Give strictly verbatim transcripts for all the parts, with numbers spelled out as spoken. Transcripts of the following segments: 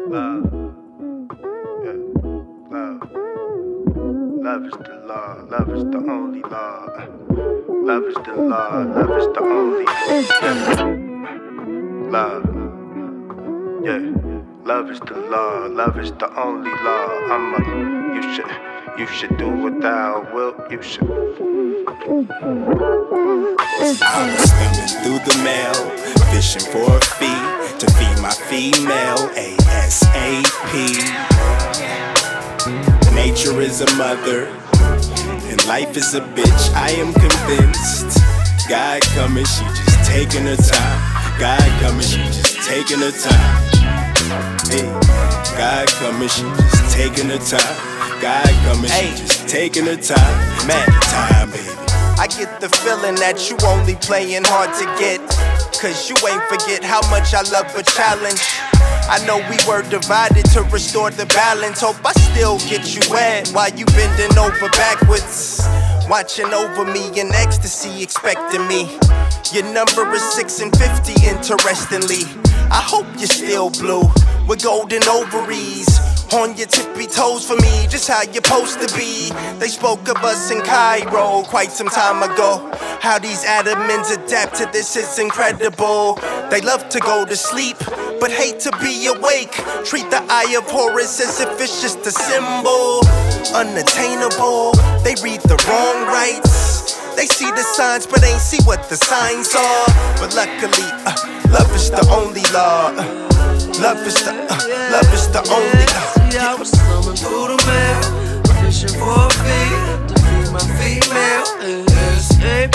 Love, yeah, love. Love is the law, love is the only law. Love is the law, love is the only yeah. Love, yeah. Love is the law, love is the only law. I'm a, you should, you should do what thou wilt, you should. I was thumbing through the mail, fishing for a fee to feed my female ASAP. Nature is a mother, and life is a bitch. I am convinced. God coming, she just taking her time. God coming, she just taking her time. Hey, God coming, she just taking her time. God coming, she just taking her time. Man, time, baby. I get the feeling that you only playing hard to get, cause you ain't forget how much I love a challenge. I know we were divided to restore the balance. Hope I still get you wet while you bending over backwards, watching over me in ecstasy, expecting me. Your number is six and fifty, interestingly. I hope you're still blue with golden ovaries on your tippy toes for me, just how you're supposed to be. They spoke of us in Cairo quite some time ago. How these Adamins adapt to this is incredible. They love to go to sleep, but hate to be awake. Treat the eye of Horus as if it's just a symbol. Unattainable, they read the wrong rights. They see the signs, but ain't see what the signs are. But luckily, uh, love is the only law. Uh, love is the, uh, love is the only law. See, I was thumbing through the mail, fishing for a fee to feed my female ASAP.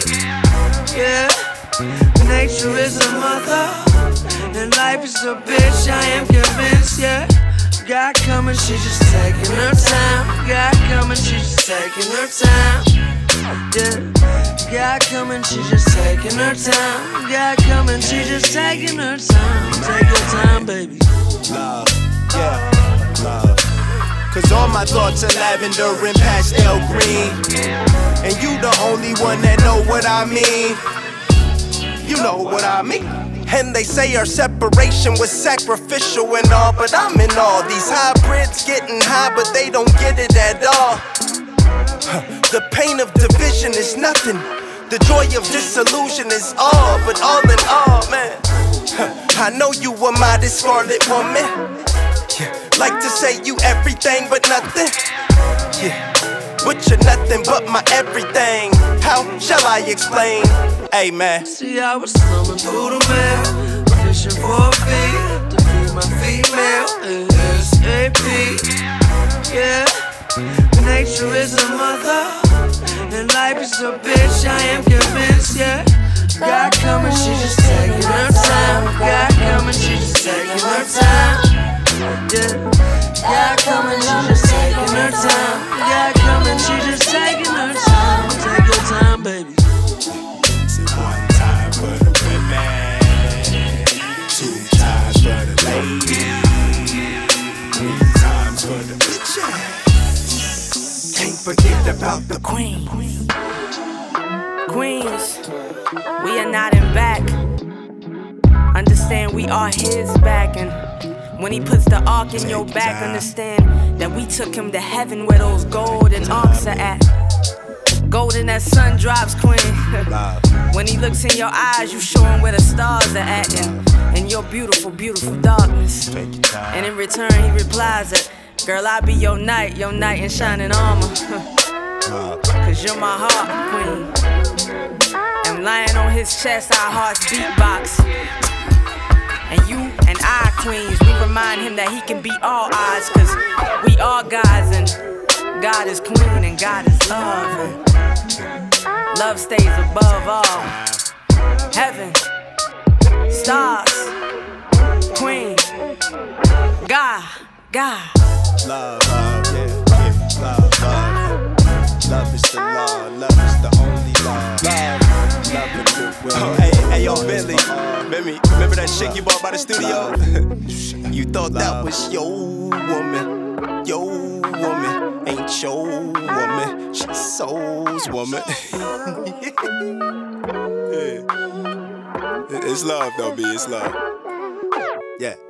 Yeah, nature is a mother, and life is a bitch. I am convinced, yeah. God coming, she just taking her time. God coming, she just taking her time. Yeah, God coming, she just taking her time. God coming, she just taking her time. Take your time, baby. Love, yeah, love. Cause all my thoughts are lavender and pastel green, and you the only one that know what I mean. You know what I mean. And they say our separation was sacrificial and all, but I'm in all. These hybrids getting high, but they don't get it at all. The pain of division is nothing. The joy of disillusion is all. But all in all, man, I know you a modest scarlet woman. Yeah. Like to say you everything but nothing. Yeah. But you're nothing but my everything. How shall I explain? Hey, man. See, I was thumbing through the mail, fishing for a fee to feed my female ASAP. Yeah, nature is a mother, and life is a bitch. I am convinced, yeah. God coming, she just taking her time. God coming, she just taking her time. Yeah, God coming, she just taking her time. God coming, she just taking her time. Take your time, baby. One time for the women, two times for the ladies, three times for the bitches. Can't forget about the queen. Queens, we are not in back. Understand we are his back, and when he puts the ark in your back, understand that we took him to heaven where those golden arcs are at. Golden as sun drops, queen. When he looks in your eyes, you show him where the stars are at, and in your beautiful, beautiful darkness. And in return, he replies that, girl, I'll be your knight, your knight in shining armor. Cause you're my heart, queen. And lying on his chest, our hearts beatbox. And you and I, queens, we remind him that he can beat all odds. Cause we are gods, and God is queen, and God is love. And love stays above all. Heaven, stars, queen, God, God. Love, love, yeah, yeah, love, love. Love is the law, love is the only law. Love, love and goodwill. Oh, hey, hey, yo, Billy, Billy, remember that chick you bought by the studio? You thought that was your woman, your woman. Ain't your woman, she's soul's woman. Yeah. It's love though, B, it's love. Yeah.